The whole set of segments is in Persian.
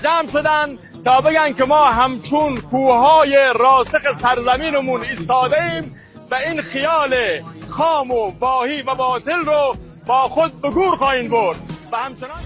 جمع شدن تا بگن که ما همچون کوههای راسخ سرزمینمون ایستاده ایم و این خیال خام و واهی و باطل رو با خود به گور خواهیم برد و همچنان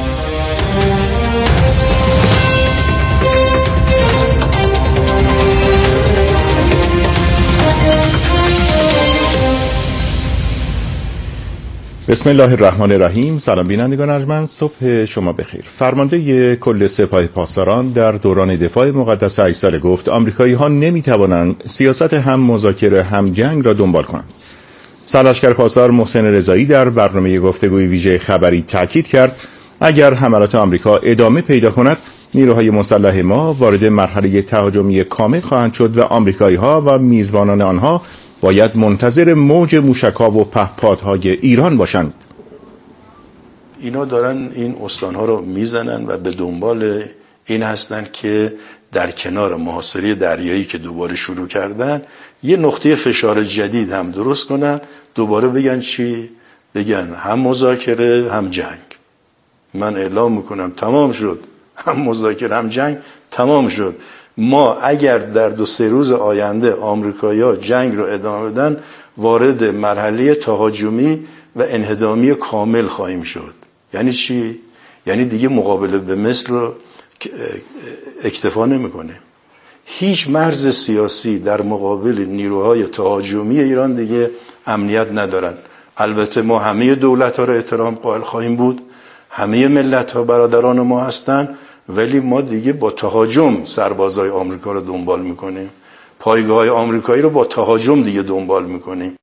بسم الله الرحمن الرحیم. سلام بینندگان ارجمند، صبح شما بخیر. فرمانده کل سپاه پاسداران در دوران دفاع مقدس 8 ساله گفت آمریکایی ها نمی توانند سیاست هم مذاکره هم جنگ را دنبال کنند. سرلشکر پاسدار محسن رضایی در برنامه گفتگوی ویژه خبری تاکید کرد اگر حملات آمریکا ادامه پیدا کند نیروهای مسلح ما وارد مرحله تهاجمی کامل خواهند شد و آمریکایی ها و میزبانان آنها باید منتظر موج موشک‌ها و پهپادهای ایران باشند. اینا دارن این استانها رو میزنن و به دنبال این هستن که در کنار محاصره دریایی که دوباره شروع کردن یه نقطه فشار جدید هم درست کنن، دوباره بگن چی؟ بگن هم مذاکره هم جنگ. من اعلام میکنم تمام شد، هم مذاکره هم جنگ تمام شد. ما اگر در 2-3 روز آینده آمریکایی‌ها جنگ رو ادامه بدن وارد مرحله تهاجمی و انهدامی کامل خواهیم شد. یعنی چی؟ یعنی دیگه مقابله به مصر رو اکتفا نمی‌کنه. هیچ مرز سیاسی در مقابل نیروهای تهاجمی ایران دیگه امنیت ندارن. البته ما همه دولت‌ها رو احترام قائل خواهیم بود، همه ملت‌ها برادران ما هستن، ولی ما دیگه با تهاجم سربازای آمریکا رو دنبال میکنیم، پایگاه‌های آمریکایی رو با تهاجم دیگه دنبال میکنیم.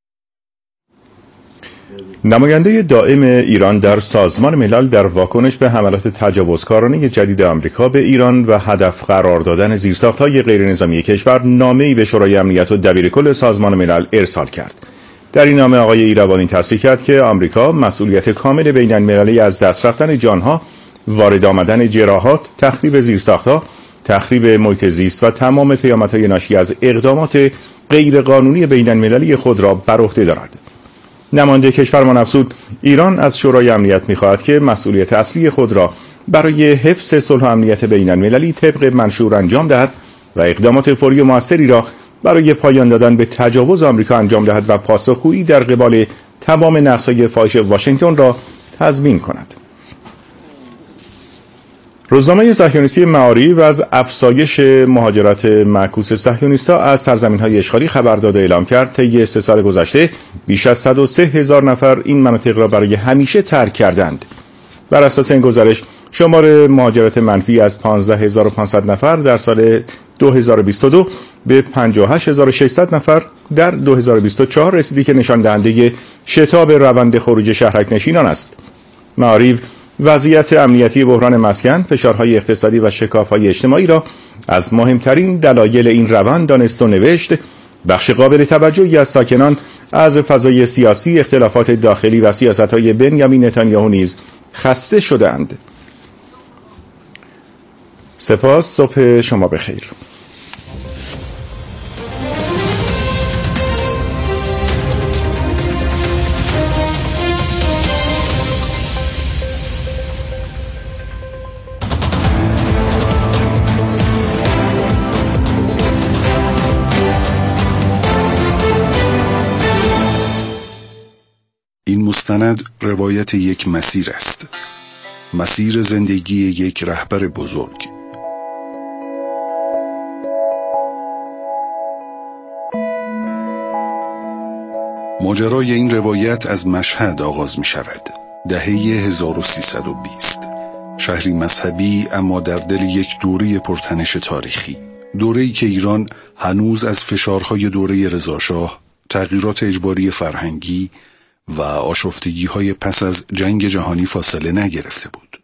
نماینده دائم ایران در سازمان ملل در واکنش به حملات تجاوزکارانه جدید آمریکا به ایران و هدف قرار دادن زیرساخت‌های غیرنظامی کشور نامه‌ای به شورای امنیت و دبیرکل سازمان ملل ارسال کرد. در این نامه آقای ایروانی تصریح کرد که آمریکا مسئولیت کامل بین‌المللی از دست رفتن جانها، وارد آمدن جراحات، تخریب زیرساخت‌ها، تخریب محیط زیست و تمام پیامدهای ناشی از اقدامات غیرقانونی بین‌المللی خود را بر عهده دارد. نماینده کشور افزود ایران از شورای امنیت می‌خواهد که مسئولیت اصلی خود را برای حفظ صلح و امنیت بین‌المللی طبق منشور انجام دهد و اقدامات فوری و موثری را برای پایان دادن به تجاوز آمریکا انجام دهد و پاسخگویی در قبال تمام نقض‌های فاحش واشنگتن را تضمین کند. روزنامه صهیونیستی معارف از افزایش مهاجرت معکوس صهیونیست‌ها از سرزمین‌های اشغالی خبر داد و اعلام کرد طی 3 سال گذشته بیش از 103,000 نفر این مناطق را برای همیشه ترک کردند. بر اساس این گزارش شمار مهاجرت منفی از 15,500 نفر در سال 2022 به 58,600 نفر در 2024 رسیدی که نشان دهنده شتاب روند خروج شهرک نشینان است. معارف وضعیت امنیتی بحران مسکن، فشارهای اقتصادی و شکاف‌های اجتماعی را از مهمترین دلایل این روند دانست و نوشت بخش قابل توجهی از ساکنان از فضای سیاسی، اختلافات داخلی و سیاست‌های بنیامین نتانیاهو نیز خسته شدند. سپاس، صبح شما بخیر. این مستند روایت یک مسیر است، مسیر زندگی یک رهبر بزرگ. ماجرای این روایت از مشهد آغاز می شود. دهه 1320، شهری مذهبی اما در دل یک دوره پرتنش تاریخی، دوره‌ای که ایران هنوز از فشارهای دوره رضاشاه، تغییرات اجباری فرهنگی و آشفتگی‌های پس از جنگ جهانی فاصله نگرفته بود.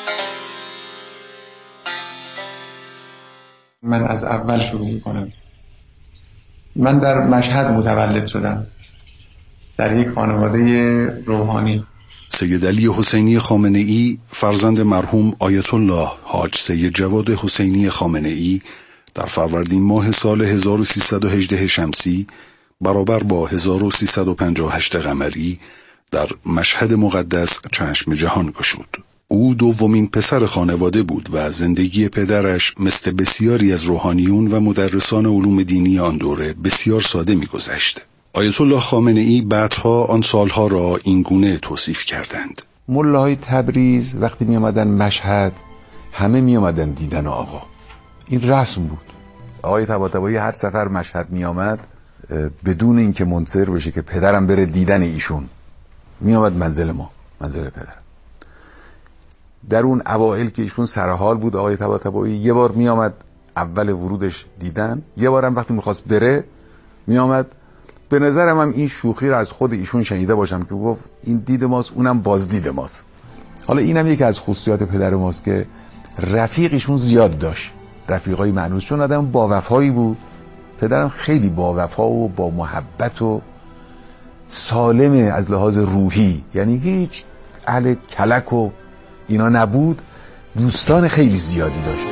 من از اول شروع می‌کنم. من در مشهد متولد شدم، در یک خانواده روحانی. سید علی حسینی خامنه‌ای فرزند مرحوم آیت الله حاج سید جواد حسینی خامنه‌ای در فروردین ماه سال 1318 شمسی برابر با 1358 قمری در مشهد مقدس چشم جهان گشود. او دومین پسر خانواده بود و زندگی پدرش مثل بسیاری از روحانیون و مدرسان علوم دینی آن دوره بسیار ساده می‌گذشت. آیت الله خامنه‌ای بعدها آن سالها را این گونه توصیف کردند: ملاهای تبریز وقتی می آمدن مشهد همه می آمدن دیدن آقا. این رسم بود. آقای طباطبایی هر سفر مشهد می آمد بدون اینکه منتظر بشه که پدرم بره دیدن ایشون می آمد منزل ما، منزل پدرم. در اون اوائل که ایشون سرحال بود آقای طباطبایی یه بار می آمد اول ورودش دیدن، یه بارم وقتی میخواست بره می آمد. به نظرم هم این شوخی رو از خود ایشون شنیده باشم که گفت این دید ماست اونم بازدید ماست. حالا اینم یکی از خصوصیات پدر ماست که رفیقشون زیاد داشت، رفیقای معنوس، چون آدم با وفایی بود. پدرم خیلی با وفا و با محبت و سالمه از لحاظ روحی، یعنی هیچ اهل کلک و اینا نبود، دوستان خیلی زیادی داشت.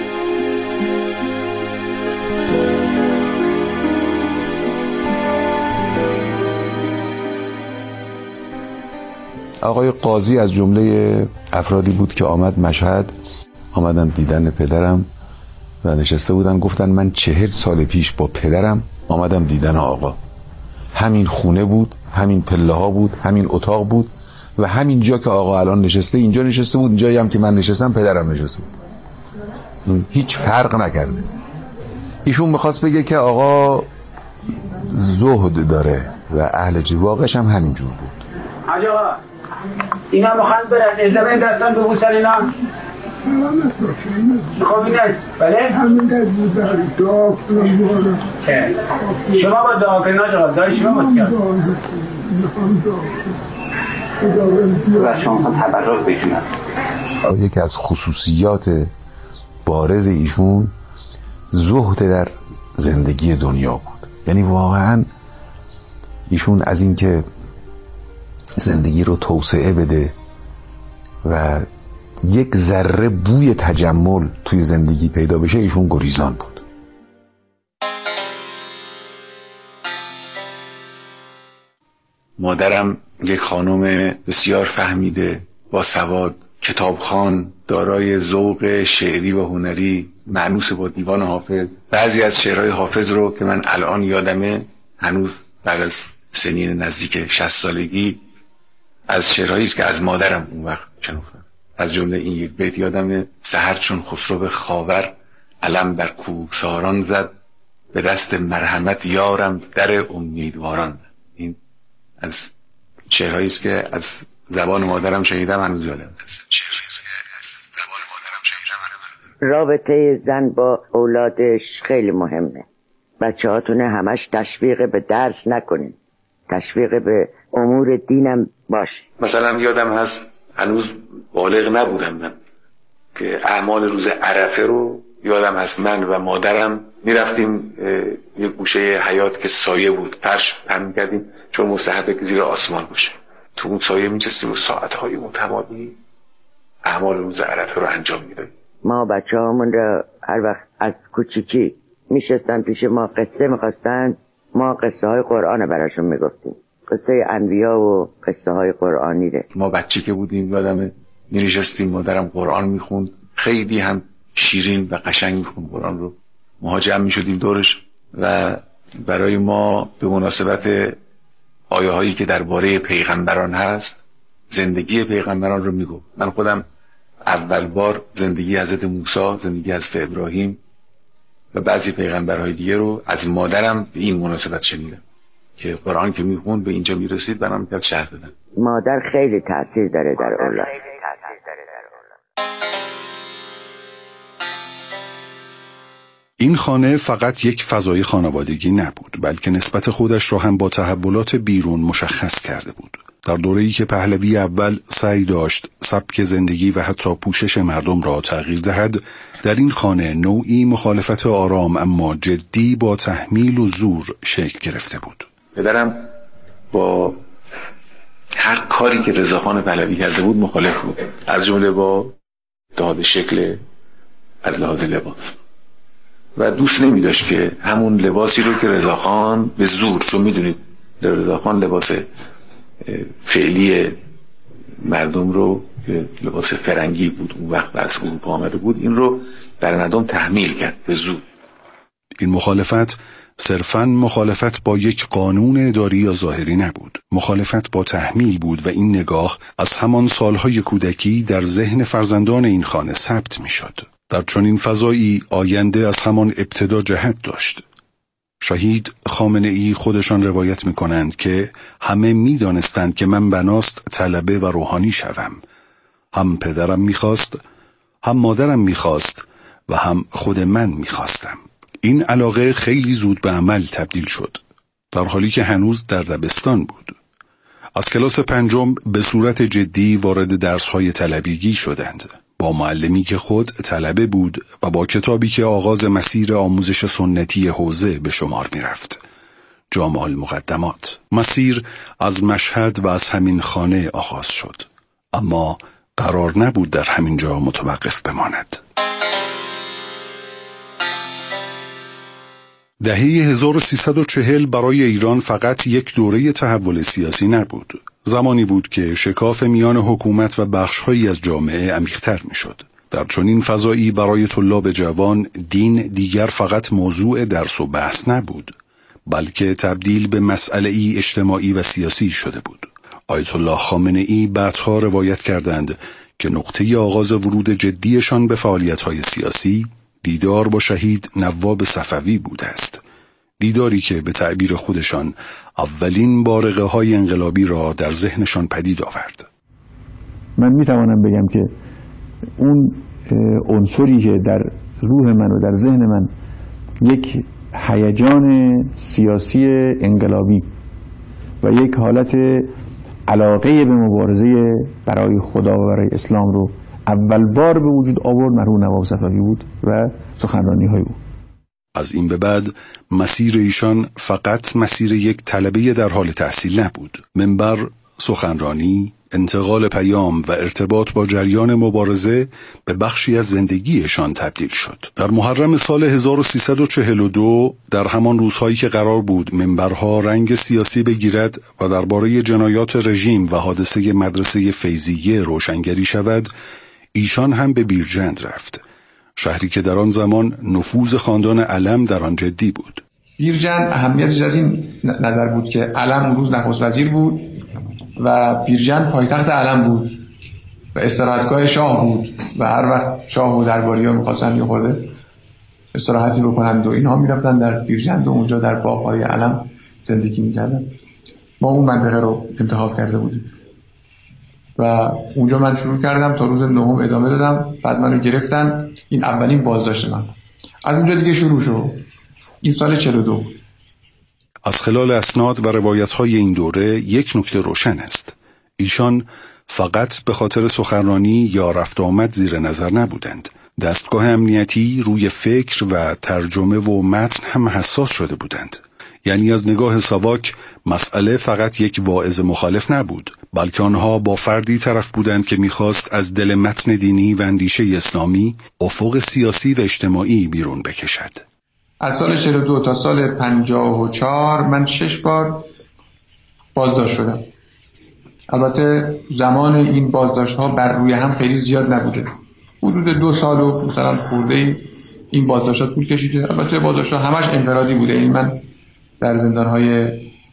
آقای قاضی از جمله افرادی بود که آمد مشهد، آمدن دیدن پدرم و نشسته بودن، گفتن من 40 سال پیش با پدرم آمدم دیدن آقا. همین خونه بود، همین پله ها بود، همین اتاق بود و همین جا که آقا الان نشسته اینجا نشسته بود، اینجایی هم که من نشستم پدرم نشسته بود. هیچ فرق نکرده. ایشون میخواست بگه که آقا زهد داره و اهل جواقش هم همینجور بود. حاج آقا اینا میخوان برن ازدمین دستان ببوسن اینا خب این بله؟ همین دست بودن دعا کنم بارم چه؟ شما با دعا کنیم آقا دایی شما با سیاد و شما تبرک بکنم. یکی از خصوصیات بارز ایشون زهد در زندگی دنیا بود. یعنی واقعا ایشون از این که زندگی رو توسعه بده و یک ذره بوی تجمل توی زندگی پیدا بشه ایشون گریزان بود. مادرم یک خانم بسیار فهمیده، با سواد، کتابخوان، دارای ذوق شعری و هنری، مانوس با دیوان حافظ. بعضی از شعرهای حافظ رو که من الان یادمه، هنوز بعد از سنین نزدیک 60 سالگی، از شعرهایی است که از مادرم اون وقت شنفتم. از جمله این یک بیت یادمه: سحر چون خسرو خاور علم بر کوهساران زد، به دست مرحمت یارم در امیدواران. این از شعرهایی است که از زبان مادرم شنیدم، هنوز یادم است. رابطه زن با اولادش خیلی مهمه. بچه‌هاتون همش تشویق به درس نکنین، تشویق به امور دینم باشه. مثلا یادم هست هنوز بالغ نبودم من که اعمال روز عرفه رو یادم هست من و مادرم میرفتیم یک گوشه حیاط که سایه بود، فرش پهن می‌کردیم چون مستحبه که زیر آسمان باشه، تو اون سایه می‌نشستیم و ساعت‌های متمادی اعمال روز عرفه رو انجام میدادیم. ما بچه‌هامون رو هر وقت از کوچیکی میشستن پیش ما قصه می‌خواستن، ما قصه های قرآن براشون میگفتیم، قصه انبیا و قصه های قرآنی ده. ما بچه که بودیم یادمه می‌نشستیم، مادرم قرآن میخوند، خیلی هم شیرین و قشنگ میخوند قرآن رو. ما جمع میشدیم دورش و برای ما به مناسبت آیه هایی که درباره پیغمبران هست، زندگی پیغمبران رو میگفت. من خودم اول بار زندگی حضرت موسی، زندگی حضرت ابراهیم و بعضی پیغمبرهای دیگه رو از مادرم به این مناسبت شنیدم که قرآن که میخوند به اینجا میرسید برام کرد شرح دادن. مادر خیلی تأثیر داره در اولاد. این خانه فقط یک فضای خانوادگی نبود، بلکه نسبت خودش را هم با تحولات بیرون مشخص کرده بود. در دوره‌ای که پهلوی اول سعی داشت سبک زندگی و حتی پوشش مردم را تغییر دهد، در این خانه نوعی مخالفت آرام اما جدی با تحمیل و زور شکل گرفته بود. پدرم با هر کاری که رضاخان پهلوی کرده بود مخالف بود، از جمله با اتحاد شکل از لحاظ لباس، و دوست نمی داشت که همون لباسی رو که رضاخان به زور، چون میدونید رضاخان لباس فعلی مردم رو که لباس فرنگی بود اون وقت از اروپا آمده بود، این رو برای مردم تحمیل کرد به زور. این مخالفت صرفاً مخالفت با یک قانون اداری یا ظاهری نبود، مخالفت با تحمیل بود و این نگاه از همان سالهای کودکی در ذهن فرزندان این خانه ثبت می‌شد. در چنین فضایی آینده از همان ابتدا جهت داشت. شهید خامنه‌ای خودشان روایت می‌کنند که همه می‌دانستند که من بناست طلبه و روحانی شوم. هم پدرم می‌خواست، هم مادرم می‌خواست و هم خود من می‌خواستم. این علاقه خیلی زود به عمل تبدیل شد، در حالی که هنوز در دبستان بود. از کلاس 5 به صورت جدی وارد درس‌های طلبگی شدند، با معلمی که خود طلبه بود و با کتابی که آغاز مسیر آموزش سنتی حوزه به شمار می رفت. جامع المقدمات. مسیر از مشهد و از همین خانه آغاز شد، اما قرار نبود در همین جا متوقف بماند. دهه 1340 برای ایران فقط یک دوره تحول سیاسی نبود. زمانی بود که شکاف میان حکومت و بخش‌هایی از جامعه عمیق‌تر می‌شد. در چنین فضایی برای طلاب جوان دین دیگر فقط موضوع درس و بحث نبود، بلکه تبدیل به مسئله‌ای اجتماعی و سیاسی شده بود. آیت الله خامنه‌ای بعدها روایت کردند که نقطه آغاز ورود جدیشان به فعالیت‌های سیاسی دیدار با شهید نواب صفوی بوده است. دیداری که به تعبیر خودشان اولین بارقه‌های انقلابی را در ذهنشان پدید آورد. من میتوانم بگم که اون عنصری که در روح من و در ذهن من یک هیجان سیاسی انقلابی و یک حالت علاقه به مبارزه برای خدا و برای اسلام رو اول بار به وجود آورد مرحوم نواب صفوی بود و سخنرانی‌های او. از این به بعد مسیر ایشان فقط مسیر یک طلبه در حال تحصیل نبود. منبر، سخنرانی، انتقال پیام و ارتباط با جریان مبارزه به بخشی از زندگیشان تبدیل شد. در محرم سال 1342 در همان روزهایی که قرار بود منبرها رنگ سیاسی بگیرد و درباره جنایات رژیم و حادثه مدرسه فیضیه روشنگری شود، ایشان هم به بیرجند رفت، شهری که در آن زمان نفوذ خاندان علم در آن جدی بود. بیرجند اهمیتش از این نظر بود که علم اون روز نخست وزیر بود و بیرجند پایتخت علم بود و استراحتگاه شاه بود و هر وقت شاه و درباری‌ها می‌خواستن یه خورده استراحتی بکنند و اینها می‌رفتن در بیرجند و اونجا در باغ‌های علم زندگی می‌کردن. ما اون منطقه رو انتخاب کرده بودیم و اونجا من شروع کردم تا روز 9 ادامه دادم. بعد منو گرفتن. این اولین بازداشت من. از اونجا دیگه شروع شد. این سال 42. از خلال اسناد و روایت‌های این دوره یک نکته روشن است. ایشان فقط به خاطر سخنرانی یا رفت آمد زیر نظر نبودند. دستگاه امنیتی روی فکر و ترجمه و متن هم حساس شده بودند. یعنی از نگاه ساواک مسئله فقط یک واعظ مخالف نبود، بلکه آنها با فردی طرف بودند که می‌خواست از دل متن دینی و اندیشه اسلامی افق سیاسی و اجتماعی بیرون بکشد. از سال 42 تا سال 54 من 6 بار بازداشت شدم. البته زمان این بازداشت‌ها بر روی هم خیلی زیاد نبوده. حدود 2 سال و مثلا خورده این بازداشت‌ها طول کشیده. البته بازداشت‌ها همش انفرادی بوده. این من در زندان‌های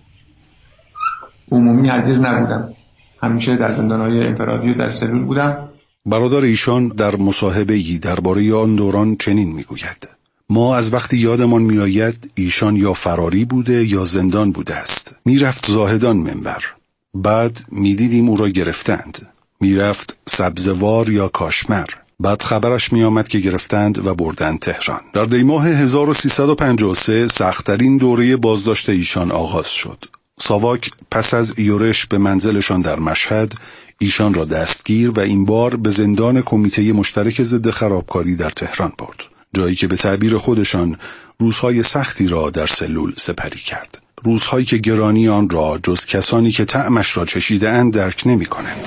عمومی هرگز نبودم. همیشه در زندان‌های انفرادی و در سلول بودم. برادر ایشان در مصاحبه‌ای درباره آن دوران چنین می‌گوید: ما از وقتی یادمان می‌آید ایشان یا فراری بوده یا زندان بوده است. میرفت زاهدان منبر. بعد میدیدیم او را گرفتند. میرفت سبزوار یا کاشمر. بعد خبرش میآمد که گرفتند و بردند تهران. در دیماه 1353 سخت‌ترین دوره بازداشت ایشان آغاز شد. ساواک پس از یورش به منزلشان در مشهد ایشان را دستگیر و این بار به زندان کمیته مشترک ضد خرابکاری در تهران برد، جایی که به تعبیر خودشان روزهای سختی را در سلول سپری کرد. روزهایی که گرانی آن را جز کسانی که طعمش را چشیده‌اند درک نمی‌کنند.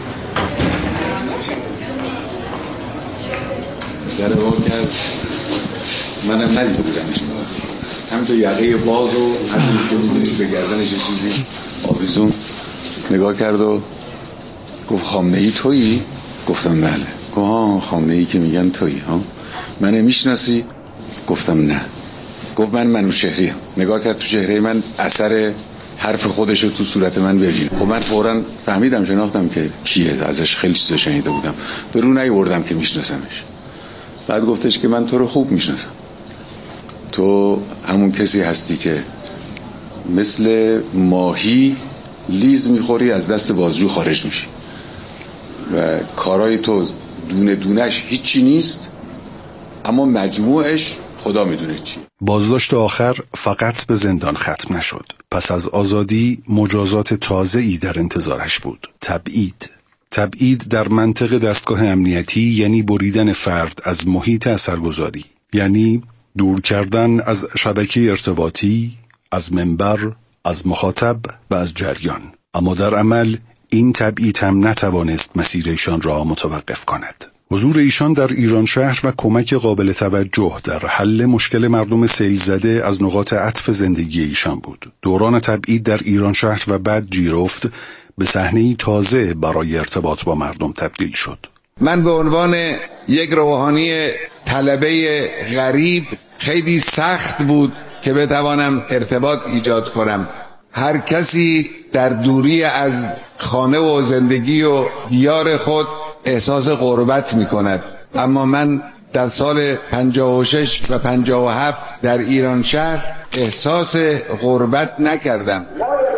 در واقع کرد منم ندیده بودمش، همینطور یقه باز و همینطور که می‌دونید به گردنش چیزی آویزون نگاه کرد و گفت خامنه‌ای تویی؟ گفتم بله. گفت خامنه‌ای که میگن تویی ها؟ من میشناسی؟ گفتم نه. گفت من منوچهریم. نگاه کرد تو چهره من، اثر حرف خودش رو تو صورت من ببین. خب من فوراً فهمیدم، شناختم که کیه، ازش خیلی چیزا شنیده بودم، به رو نیوردم که میشناسمش. بعد گفتش که من تو رو خوب میشناسم، تو همون کسی هستی که مثل ماهی لیز میخوری از دست بازجو خارج میشی و کارای تو دونه دونش هیچی نیست، اما مجموعش خدا میدونه چی. بازداشت آخر فقط به زندان ختم نشد. پس از آزادی مجازات تازه‌ای در انتظارش بود. تبعید در منطق دستگاه امنیتی یعنی بریدن فرد از محیط اثرگذاری، یعنی دور کردن از شبکه ارتباطی، از منبر، از مخاطب و از جریان. اما در عمل این تبعید هم نتوانست مسیر ایشان را متوقف کند. حضور ایشان در ایران شهر و کمک قابل توجه در حل مشکل مردم سیل زده از نقاط عطف زندگی ایشان بود. دوران تبعید در ایران شهر و بعد جیرفت به صحنه‌ای تازه برای ارتباط با مردم تبدیل شد. من به عنوان یک روحانی طلبه غریب خیلی سخت بود که بتوانم ارتباط ایجاد کنم. هر کسی در دوری از خانه و زندگی و دیار خود احساس غربت می کند، اما من در سال 56 و 57 در ایران شهر احساس غربت نکردم.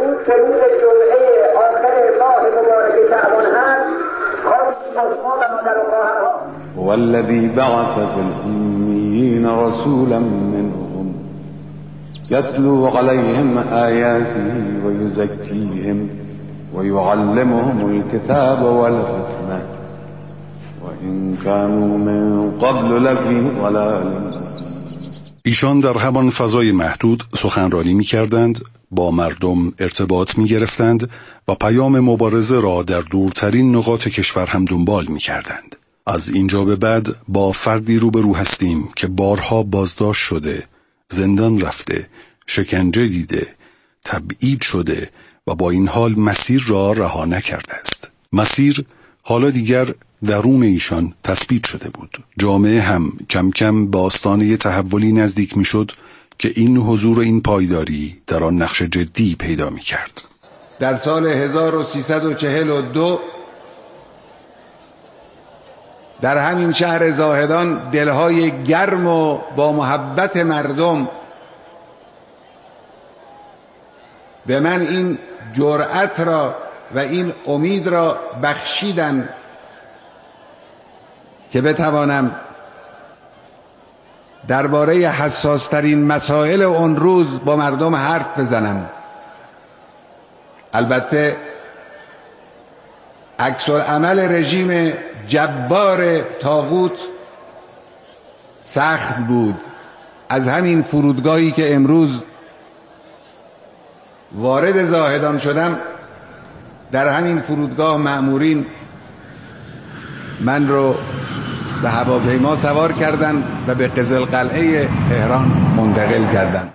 والذی بعث فی الأمیین رسولا منهم یتلو علیهم آیاته و یزکیهم و یعلمهم الکتاب والحکمة و ان كانوا من قبل لفی ضلال. ایشان در همان فضای محدود سخنرانی می کردند، با مردم ارتباط می گرفتند و پیام مبارزه را در دورترین نقاط کشور هم دنبال می کردند. از اینجا به بعد با فردی روبرو هستیم که بارها بازداشت شده، زندان رفته، شکنجه دیده، تبعید شده و با این حال مسیر را رها نکرده است. مسیر حالا دیگر درون ایشان تثبیت شده بود. جامعه هم کم کم به آستانه تحولی نزدیک می شد که این حضور و این پایداری در آن نقش جدی پیدا می کرد. در سال 1342 در همین شهر زاهدان دلهای گرم و با محبت مردم به من این جرأت را و این امید را بخشیدن که بتوانم درباره حساسترین مسائل اون روز با مردم حرف بزنم. البته عکس‌العمل رژیم جبار طاغوت سخت بود. از همین فرودگاهی که امروز وارد زاهدان شدم، در همین فرودگاه مأمورین من رو به هواپیما سوار کردند و به قزلقلعه تهران منتقل کردند.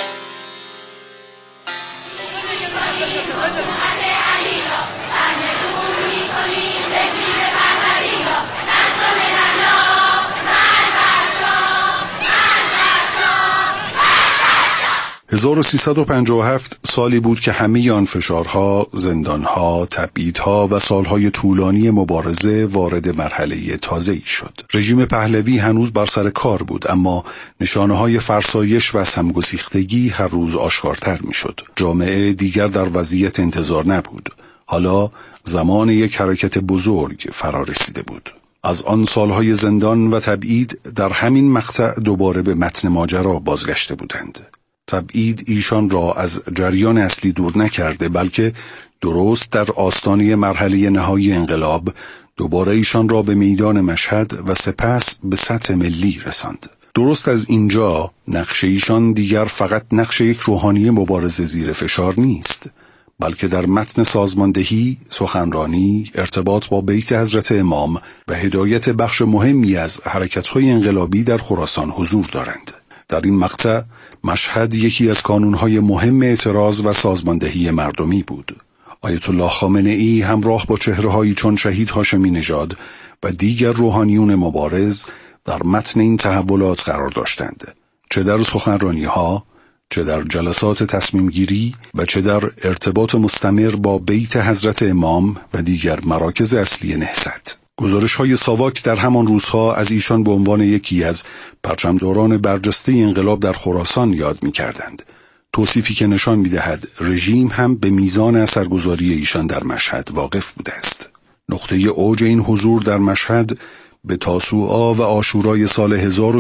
« 1357 سالی بود که همه آن فشارها، زندانها، تبعیدها و سالهای طولانی مبارزه وارد مرحله تازه‌ای شد. رژیم پهلوی هنوز بر سر کار بود، اما نشانه‌های فرسایش و سمگسیختگی هر روز آشکارتر می‌شد. جامعه دیگر در وضعیت انتظار نبود. حالا زمان یک حرکت بزرگ فرا رسیده بود. از آن سالهای زندان و تبعید در همین مقطع دوباره به متن ماجرا بازگشته بودند. تبعید ایشان را از جریان اصلی دور نکرده، بلکه درست در آستانه مرحله نهایی انقلاب دوباره ایشان را به میدان مشهد و سپس به سطح ملی رساند. درست از اینجا نقش ایشان دیگر فقط نقش یک روحانی مبارزه زیر فشار نیست، بلکه در متن سازماندهی، سخنرانی، ارتباط با بیت حضرت امام و هدایت بخش مهمی از حرکت‌های انقلابی در خراسان حضور دارند. در این مقطع مشهد یکی از کانونهای مهم اعتراض و سازماندهی مردمی بود. آیت الله خامنه ای همراه با چهره‌هایی چون شهید هاشمی نژاد و دیگر روحانیون مبارز در متن این تحولات قرار داشتند، چه در سخنرانی‌ها، چه در جلسات تصمیم گیری و چه در ارتباط مستمر با بیت حضرت امام و دیگر مراکز اصلی نهضت. گزارش‌های ساواک در همان روزها از ایشان به عنوان یکی از پرچمداران برجسته انقلاب در خراسان یاد می‌کردند. توصیفی که نشان می‌دهد رژیم هم به میزان اثرگذاری ایشان در مشهد واقف بوده است. نقطه اوج این حضور در مشهد به تاسوعا و عاشورای سال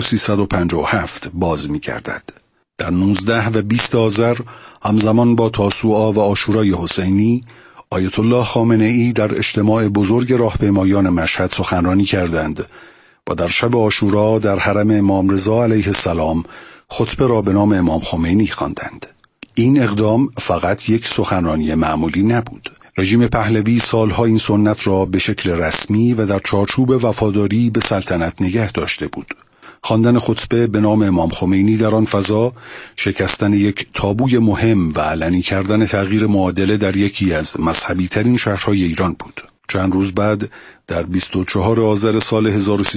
1357 باز می‌گردد. در 19 و 20 آذر همزمان با تاسوعا و عاشورای حسینی، آیت الله خامنه ای در اجتماع بزرگ راهپیمایان مشهد سخنرانی کردند و در شب عاشورا در حرم امام رضا علیه السلام خطبه را به نام امام خمینی خواندند. این اقدام فقط یک سخنرانی معمولی نبود. رژیم پهلوی سالها این سنت را به شکل رسمی و در چارچوب وفاداری به سلطنت نگه داشته بود. خواندن خطبه به نام امام خمینی در آن فضا شکستن یک تابوی مهم و علنی کردن تغییر معادله در یکی از مذهبی ترین شهرهای ایران بود. چند روز بعد در 24 آذر سال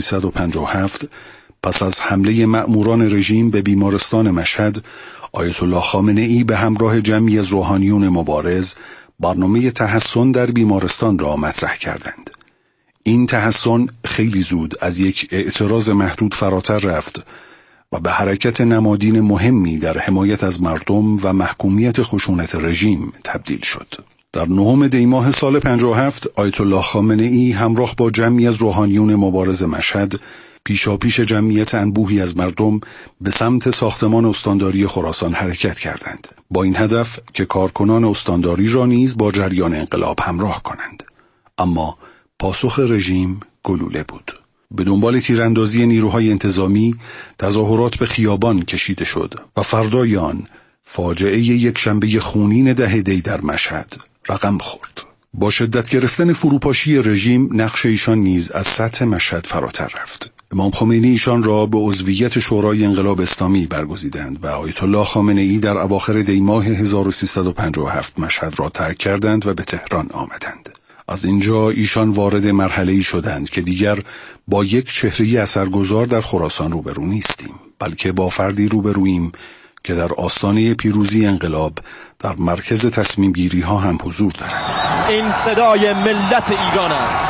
1357 پس از حمله مأموران رژیم به بیمارستان مشهد، آیت الله خامنه ای به همراه جمعی از روحانیون مبارز برنامه تحصن در بیمارستان را مطرح کردند. این تحصن خیلی زود از یک اعتراض محدود فراتر رفت و به حرکت نمادین مهمی در حمایت از مردم و محکومیت خشونت رژیم تبدیل شد. در 9 دی ماه سال 57 آیت الله خامنه ای همراه با جمعی از روحانیون مبارز مشهد پیشاپیش جمعیت انبوهی از مردم به سمت ساختمان استانداری خراسان حرکت کردند، با این هدف که کارکنان استانداری را نیز با جریان انقلاب همراه کنند. اما پاسخ رژیم گلوله بود. به دنبال تیراندازی نیروهای انتظامی تظاهرات به خیابان کشیده شد و فردای آن فاجعه یک شنبه خونین 10 دی در مشهد رقم خورد. با شدت گرفتن فروپاشی رژیم نقش ایشان نیز از سطح مشهد فراتر رفت. امام خمینی ایشان را به عضویت شورای انقلاب اسلامی برگزیدند و آیت الله خامنه ای در اواخر دی ماه 1357 مشهد را ترک کردند و به تهران آمدند. از اینجا ایشان وارد مرحله‌ای شدند که دیگر با یک چهره اثرگذار در خراسان روبرو نیستیم، بلکه با فردی روبرویم که در آستانه پیروزی انقلاب در مرکز تصمیم گیری ها هم حضور دارد. این صدای ملت ایران است.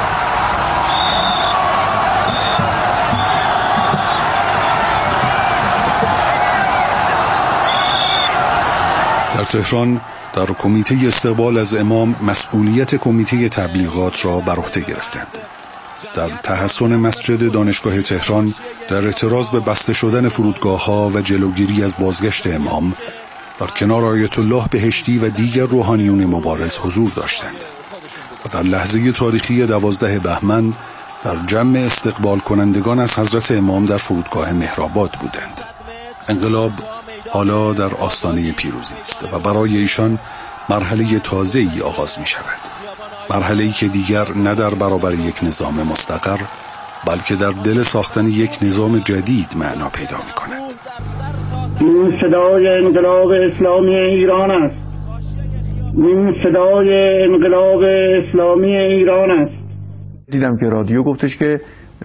در تهران در کمیته استقبال از امام مسئولیت کمیته تبلیغات را بر عهده گرفتند. در تحصن مسجد دانشگاه تهران در اعتراض به بسته شدن فرودگاه‌ها و جلوگیری از بازگشت امام در کنار آیت الله بهشتی و دیگر روحانیون مبارز حضور داشتند و در لحظه تاریخی 12 بهمن در جمع استقبال کنندگان از حضرت امام در فرودگاه مهرآباد بودند. انقلاب حالا در آستانه پیروزی است و برای ایشان مرحله تازه‌ای آغاز می شود. مرحله‌ای که دیگر نه در برابر یک نظام مستقر بلکه در دل ساختن یک نظام جدید معنا پیدا می کند. این صدای انقلاب اسلامی ایران است. این صدای انقلاب اسلامی ایران است. دیدم که رادیو گفتش که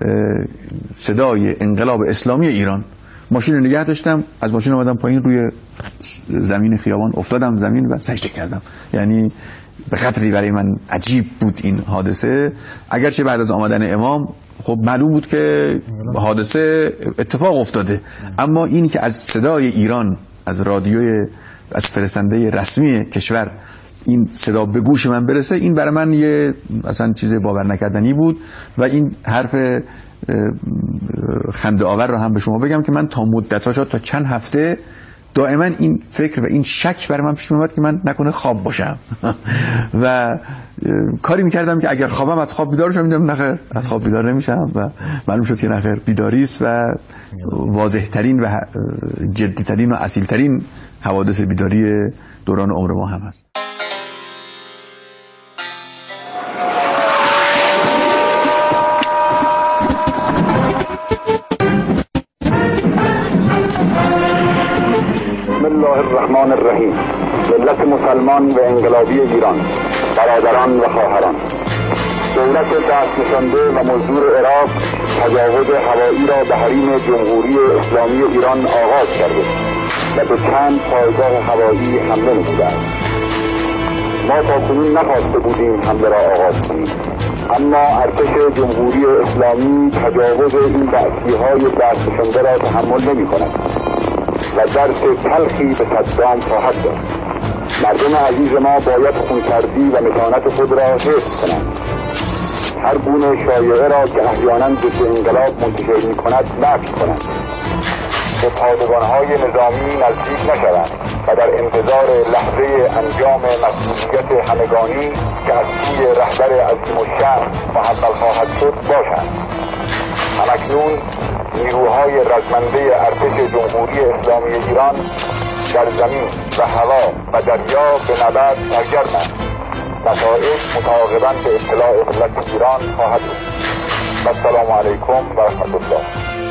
صدای انقلاب اسلامی ایران. ماشین رو نگه داشتم، از ماشین آمدم پایین، روی زمین خیابان افتادم زمین و سجده کردم. یعنی به قدری برای من عجیب بود این حادثه. اگرچه بعد از آمدن امام خب معلوم بود که حادثه اتفاق افتاده، اما اینی که از صدای ایران، از رادیوی، از فرستنده رسمی کشور این صدا به گوش من برسه، این برای من یه اصلا چیز باور نکردنی بود. و این حرف خنده آور رو هم به شما بگم که من تا مدت‌ها شد، تا چند هفته دائما این فکر و این شک برای من پیش اومد که من نکنه خواب باشم و کاری میکردم که اگر خوابم از خواب بیدار شم، میدونم نخیر از خواب بیدار نمیشم و معلوم شد که نخیر بیداری است و واضح‌ترین و جدی‌ترین و اصیل‌ترین حوادث بیداری دوران عمر ما هم هست. بسم الله الرحمن الرحیم. ملت مسلمان و انقلابی ایران، برادران و خواهران، دولت دست نشانده و مزدور عراق تجاوز هوایی را به حریم جمهوری اسلامی ایران آغاز کرده و به چند پایگاه هوایی حمله نموده است. ما تاکنون نخواسته بودیم حمله را آغاز کنیم، اما ارتش جمهوری اسلامی تجاوز این بعثی‌های دست نشانده را تحمل نمی‌کند و درس تلخی به صدام خواهد داد. مردم عزیز ما باید خونسردی و متانت خود را حفظ کنند. هر گونه شایعه را که احیانا ضد انقلاب منتشر می‌کند نفی کنند. به پادگان‌های نظامی نزدیک نشوند و در انتظار لحظه انجام مسئولیت همگانی که از سوی رهبر عظیم الشأن محمل خواهد شد باشند. همکنون نیروهای رزمنده ارتش جمهوری اسلامی ایران در زمین و هوا و دریا به نبرد سرگرمند. نتایج متعاقباً به اطلاع ملت ایران خواهد بود. السلام علیکم و رحمت الله.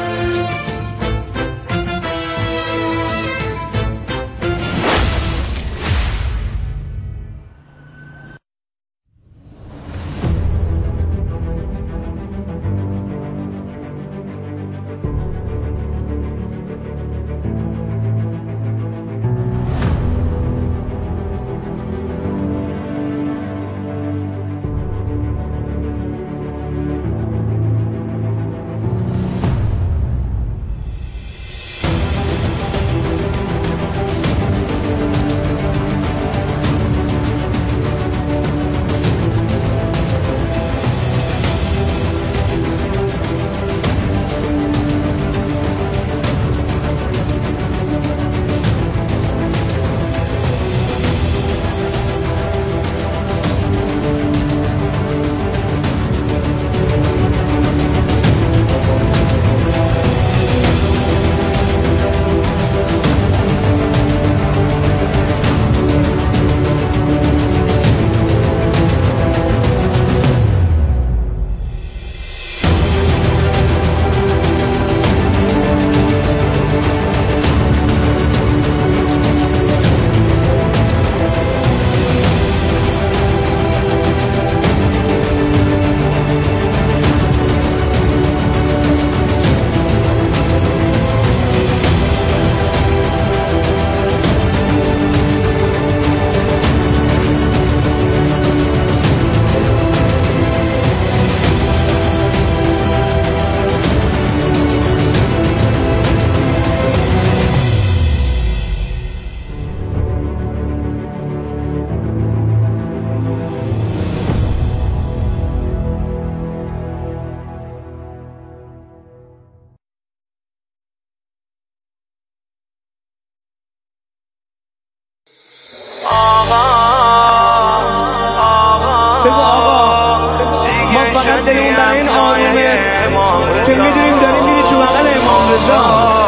دلمون برای این آرومه که میدونیم داریم میریم تو بغل امام رضا.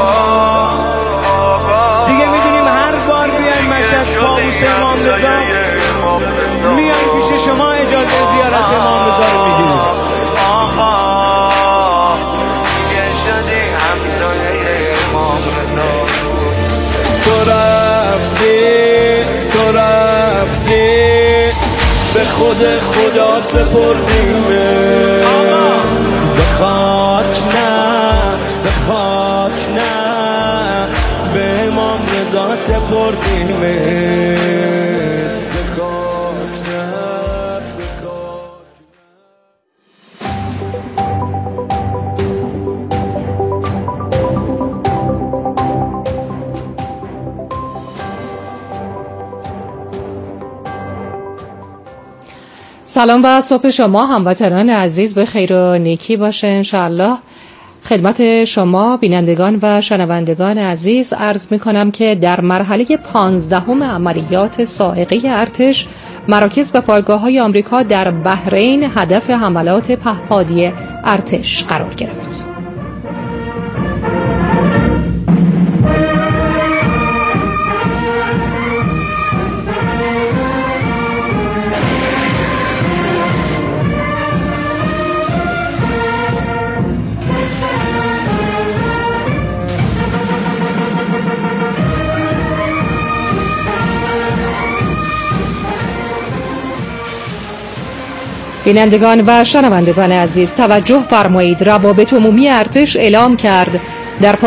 دیگه میدونیم هر بار بیایم مشهد فانوس امام رضا میایم پیش شما اجازه زیارت امام رضا رو میگیریم. تو رفتی به خود خدا سپردیمه، به خاک نه به امام رضا سپردیمه، به خاک نه. سلام و صبح شما هموطنان عزیز به خیر و نیکی باشه انشاءالله. خدمت شما بینندگان و شنوندگان عزیز عرض می کنم که در مرحله 15 عملیات صاعقه ارتش مراکز و پایگاه‌های آمریکا در بحرین هدف حملات پهپادی ارتش قرار گرفت. بینندگان و شنوندگان عزیز توجه فرمایید. روابط عمومی ارتش اعلام کرد در